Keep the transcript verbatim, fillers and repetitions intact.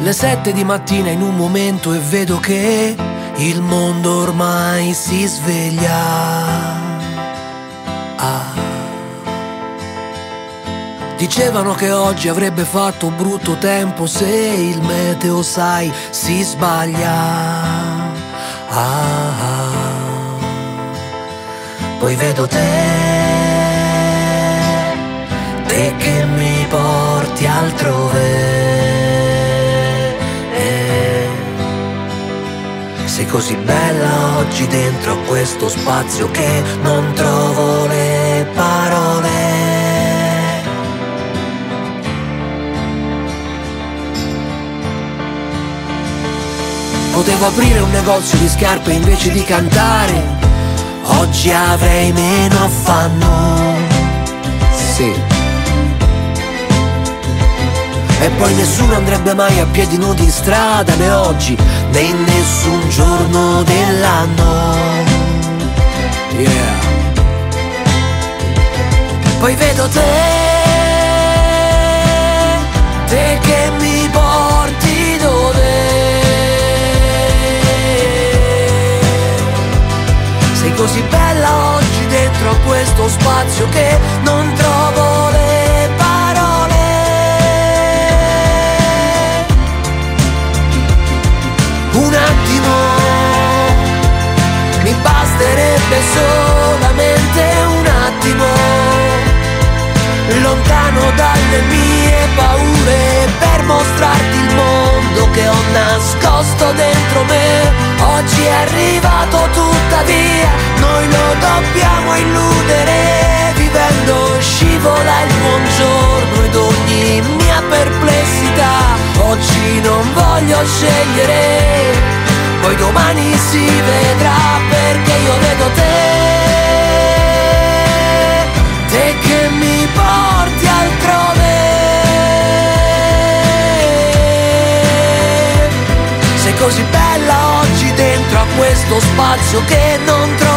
le sette di mattina in un momento e vedo che il mondo ormai si sveglia. Ah. Dicevano che oggi avrebbe fatto brutto tempo se il meteo, sai, si sbaglia. Ah, ah. Poi vedo te, te che mi porti altrove. Sei così bella oggi dentro a questo spazio che non trovo le parole. Potevo aprire un negozio di scarpe invece di cantare, oggi avrei meno affanno. Sì. E poi nessuno andrebbe mai a piedi nudi in strada, né oggi, né in nessun giorno dell'anno. Yeah. Poi vedo te, te che mi porti dove? Sei così bella oggi dentro a questo spazio che non trovo le parole. Un attimo, mi basterebbe solamente un attimo, lontano dalle mie paure, per mostrarti il mondo che ho nascosto dentro me. Oggi è arrivato tuttavia, noi lo dobbiamo illudere, vivendo scivola il buongiorno ed ogni mia perplessità. Oggi non voglio scegliere, poi domani si vedrà, perché io vedo te, te che mi porti altrove. Sei così bella oggi dentro a questo spazio che non trovo